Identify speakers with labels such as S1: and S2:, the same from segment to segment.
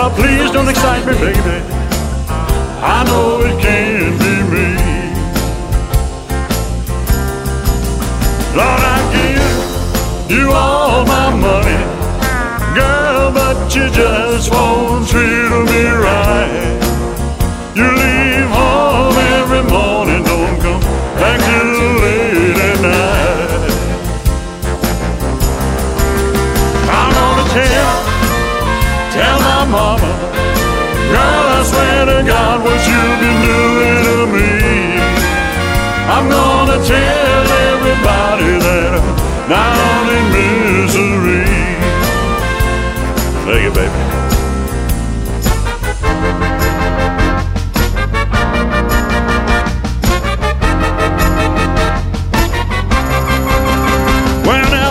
S1: Oh, please don't excite me, baby. I know it can't be me. Lord, I give you all my money, girl, but you just won't treat me right. You leave home every morning, don't come back till late at night. I'm gonna tell my mama, girl, I swear to God what you've been doing to me. I'm gonna tell everybody that I'm down in misery. Thank you, baby. Well, now,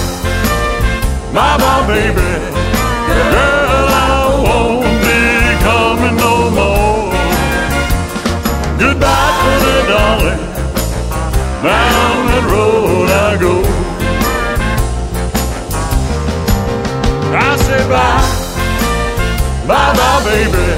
S1: bye, baby. Girl, I won't be coming no more. Goodbye, pretty darling. Down that road I go. I say bye, baby.